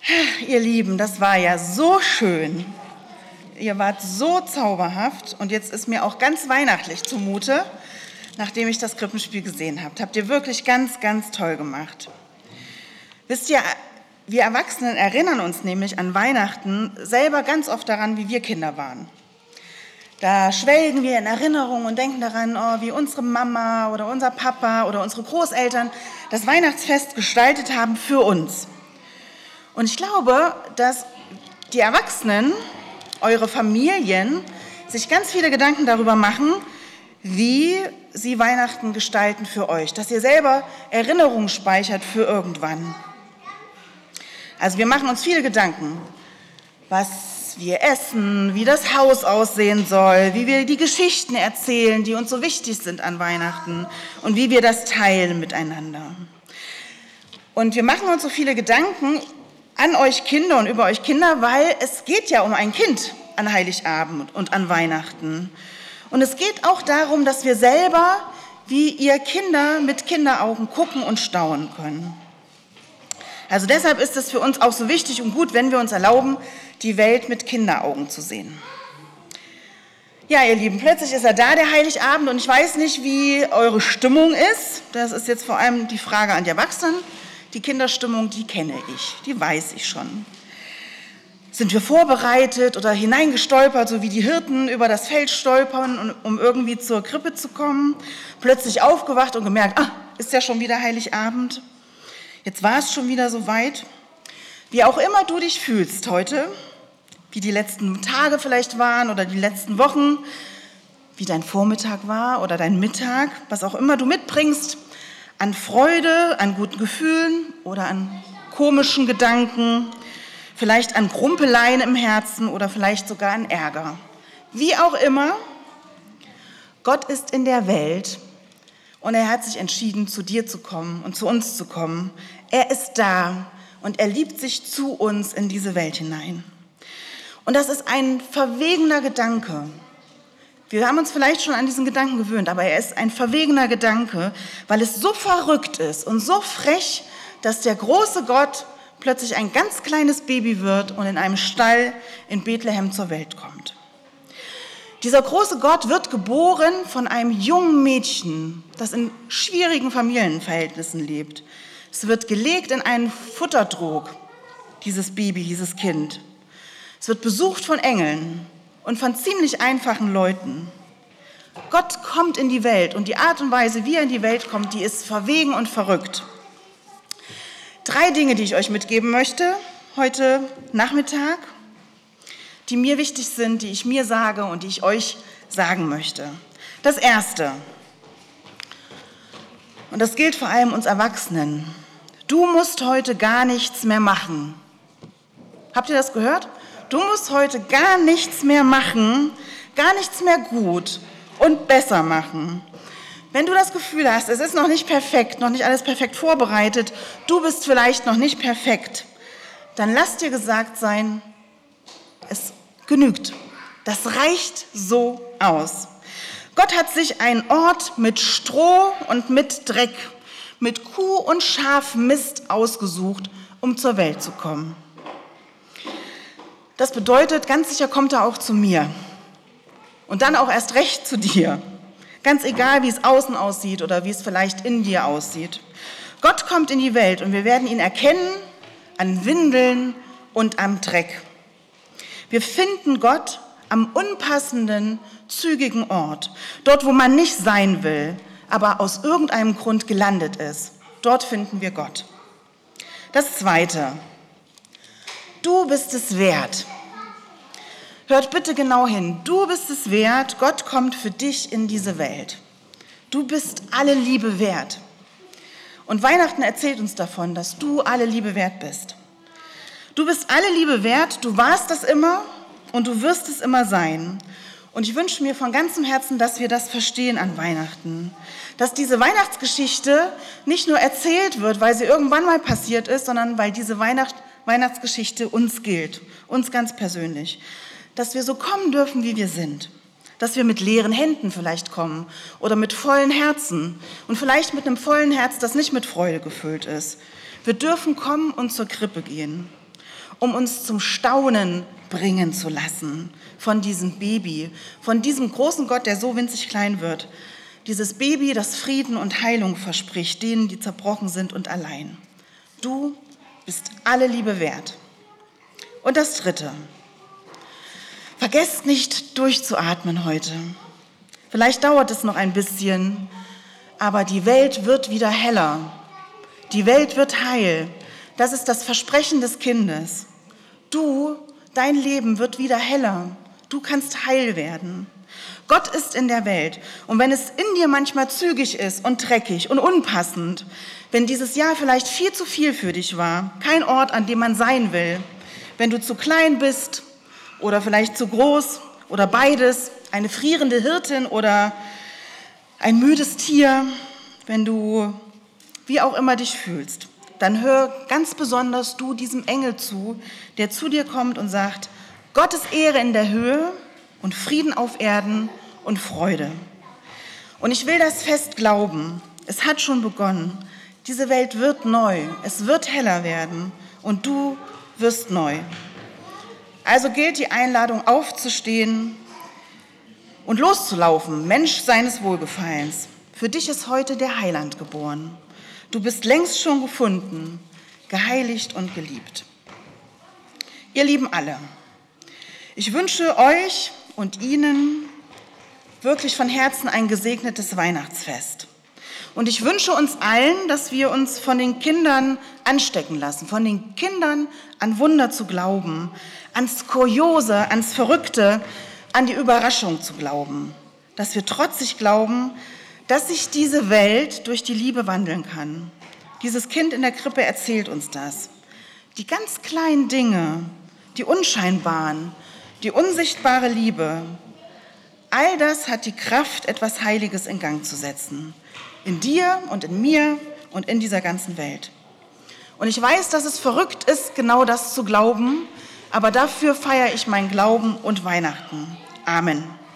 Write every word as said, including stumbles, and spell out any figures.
Ihr Lieben, das war ja so schön. Ihr wart so zauberhaft und jetzt ist mir auch ganz weihnachtlich zumute, nachdem ich das Krippenspiel gesehen habe. Habt ihr wirklich ganz, ganz toll gemacht. Wisst ihr, wir Erwachsenen erinnern uns nämlich an Weihnachten selber ganz oft daran, wie wir Kinder waren. Da schwelgen wir in Erinnerung und denken daran, oh, wie unsere Mama oder unser Papa oder unsere Großeltern das Weihnachtsfest gestaltet haben für uns. Und ich glaube, dass die Erwachsenen, eure Familien, sich ganz viele Gedanken darüber machen, wie sie Weihnachten gestalten für euch, dass ihr selber Erinnerungen speichert für irgendwann. Also wir machen uns viele Gedanken, was wir essen, wie das Haus aussehen soll, wie wir die Geschichten erzählen, die uns so wichtig sind an Weihnachten und wie wir das teilen miteinander. Und wir machen uns so viele Gedanken an euch Kinder und über euch Kinder, weil es geht ja um ein Kind an Heiligabend und an Weihnachten. Und es geht auch darum, dass wir selber, wie ihr Kinder, mit Kinderaugen gucken und staunen können. Also deshalb ist es für uns auch so wichtig und gut, wenn wir uns erlauben, die Welt mit Kinderaugen zu sehen. Ja, ihr Lieben, plötzlich ist er da, der Heiligabend, und ich weiß nicht, wie eure Stimmung ist. Das ist jetzt vor allem die Frage an die Erwachsenen. Die Kinderstimmung, die kenne ich, die weiß ich schon. Sind wir vorbereitet oder hineingestolpert, so wie die Hirten über das Feld stolpern, um irgendwie zur Krippe zu kommen? Plötzlich aufgewacht und gemerkt, ah, ist ja schon wieder Heiligabend. Jetzt war es schon wieder so weit. Wie auch immer du dich fühlst heute, wie die letzten Tage vielleicht waren oder die letzten Wochen, wie dein Vormittag war oder dein Mittag, was auch immer du mitbringst, an Freude, an guten Gefühlen oder an komischen Gedanken, vielleicht an Grumpeleien im Herzen oder vielleicht sogar an Ärger. Wie auch immer, Gott ist in der Welt und er hat sich entschieden, zu dir zu kommen und zu uns zu kommen. Er ist da und er liebt sich zu uns in diese Welt hinein. Und das ist ein verwegener Gedanke. Wir haben uns vielleicht schon an diesen Gedanken gewöhnt, aber er ist ein verwegener Gedanke, weil es so verrückt ist und so frech, dass der große Gott plötzlich ein ganz kleines Baby wird und in einem Stall in Bethlehem zur Welt kommt. Dieser große Gott wird geboren von einem jungen Mädchen, das in schwierigen Familienverhältnissen lebt. Es wird gelegt in einen Futtertrog, dieses Baby, dieses Kind. Es wird besucht von Engeln und von ziemlich einfachen Leuten. Gott kommt in die Welt und die Art und Weise, wie er in die Welt kommt, die ist verwegen und verrückt. Drei Dinge, die ich euch mitgeben möchte heute Nachmittag, die mir wichtig sind, die ich mir sage und die ich euch sagen möchte. Das Erste, und das gilt vor allem uns Erwachsenen: Du musst heute gar nichts mehr machen. Habt ihr das gehört? Du musst heute gar nichts mehr machen, gar nichts mehr gut und besser machen. Wenn du das Gefühl hast, es ist noch nicht perfekt, noch nicht alles perfekt vorbereitet, du bist vielleicht noch nicht perfekt, dann lass dir gesagt sein, es genügt. Das reicht so aus. Gott hat sich einen Ort mit Stroh und mit Dreck, mit Kuh- und Schafmist ausgesucht, um zur Welt zu kommen. Das bedeutet, ganz sicher kommt er auch zu mir und dann auch erst recht zu dir. Ganz egal, wie es außen aussieht oder wie es vielleicht in dir aussieht. Gott kommt in die Welt und wir werden ihn erkennen an Windeln und am Dreck. Wir finden Gott am unpassenden, zügigen Ort, dort, wo man nicht sein will, aber aus irgendeinem Grund gelandet ist. Dort finden wir Gott. Das Zweite: Du bist es wert. Hört bitte genau hin. Du bist es wert. Gott kommt für dich in diese Welt. Du bist alle Liebe wert. Und Weihnachten erzählt uns davon, dass du alle Liebe wert bist. Du bist alle Liebe wert. Du warst das immer und du wirst es immer sein. Und ich wünsche mir von ganzem Herzen, dass wir das verstehen an Weihnachten. Dass diese Weihnachtsgeschichte nicht nur erzählt wird, weil sie irgendwann mal passiert ist, sondern weil diese Weihnacht, Weihnachtsgeschichte uns gilt, uns ganz persönlich. Dass wir so kommen dürfen, wie wir sind. Dass wir mit leeren Händen vielleicht kommen oder mit vollen Herzen und vielleicht mit einem vollen Herz, das nicht mit Freude gefüllt ist. Wir dürfen kommen und zur Krippe gehen. um uns zum Staunen bringen zu lassen von diesem Baby, von diesem großen Gott, der so winzig klein wird. Dieses Baby, das Frieden und Heilung verspricht, denen, die zerbrochen sind und allein. Du bist alle Liebe wert. Und das Dritte. Vergesst nicht durchzuatmen heute. Vielleicht dauert es noch ein bisschen, aber die Welt wird wieder heller. Die Welt wird heil. Das ist das Versprechen des Kindes. Du, dein Leben wird wieder heller. Du kannst heil werden. Gott ist in der Welt. Und wenn es in dir manchmal zügig ist und dreckig und unpassend, wenn dieses Jahr vielleicht viel zu viel für dich war, kein Ort, an dem man sein will, wenn du zu klein bist oder vielleicht zu groß oder beides, eine frierende Hirtin oder ein müdes Tier, wenn du wie auch immer dich fühlst, dann hör ganz besonders du diesem Engel zu, der zu dir kommt und sagt, Gottes Ehre in der Höhe und Frieden auf Erden und Freude. Und ich will das fest glauben, es hat schon begonnen. Diese Welt wird neu, es wird heller werden und du wirst neu. Also gilt die Einladung, aufzustehen und loszulaufen, Mensch seines Wohlgefallens. Für dich ist heute der Heiland geboren. Du bist längst schon gefunden, geheiligt und geliebt. Ihr Lieben alle, ich wünsche euch und Ihnen wirklich von Herzen ein gesegnetes Weihnachtsfest. Und ich wünsche uns allen, dass wir uns von den Kindern anstecken lassen, von den Kindern an Wunder zu glauben, ans Kuriose, ans Verrückte, an die Überraschung zu glauben. Dass wir trotzig glauben, dass sich diese Welt durch die Liebe wandeln kann. Dieses Kind in der Krippe erzählt uns das. Die ganz kleinen Dinge, die unscheinbaren, die unsichtbare Liebe, all das hat die Kraft, etwas Heiliges in Gang zu setzen. In dir und in mir und in dieser ganzen Welt. Und ich weiß, dass es verrückt ist, genau das zu glauben, aber dafür feiere ich meinen Glauben und Weihnachten. Amen.